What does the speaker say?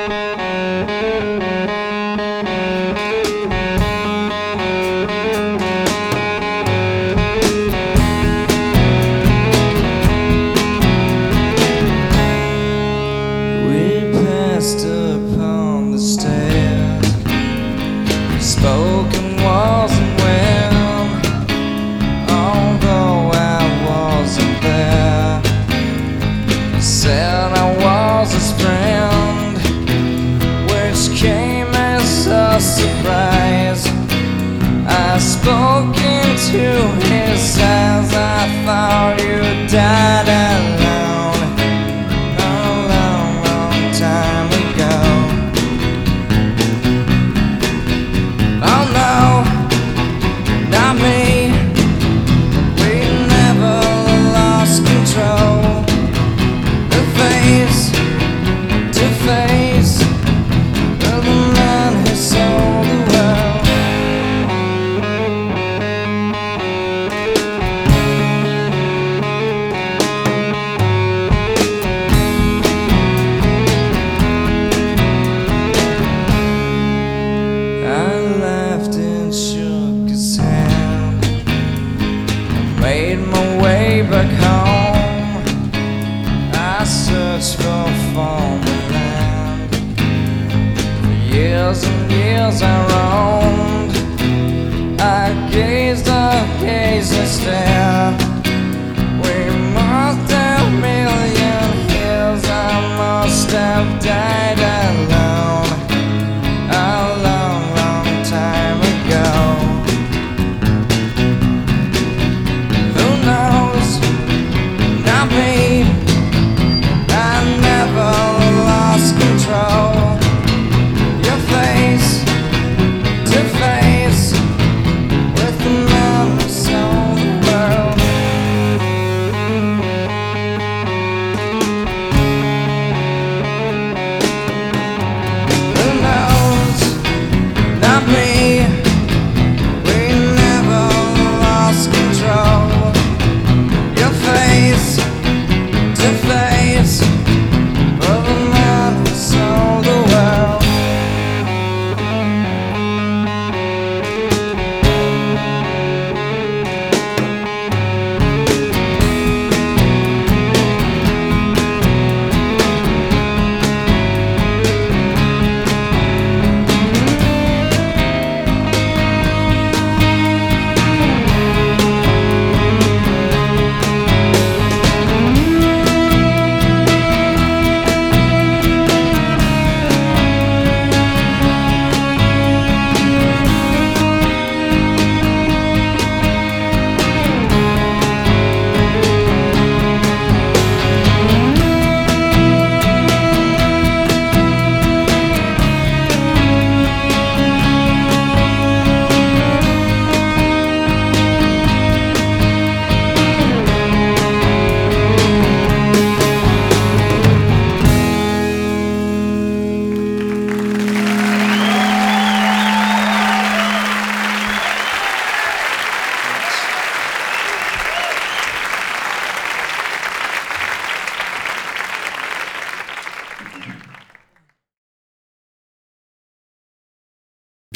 Upon the stairs, spoken wasn't well, although I wasn't there. He said I was his friend, which came as a surprise. I spoke into his eyes. I thought you died alone a long, long time ago. Oh no, not me. We never lost control. The face to face of the man who sold the world. Made my way back home. I searched for foreign land. For years and years I roamed. I gazed and stared. We must have million years. I must have died.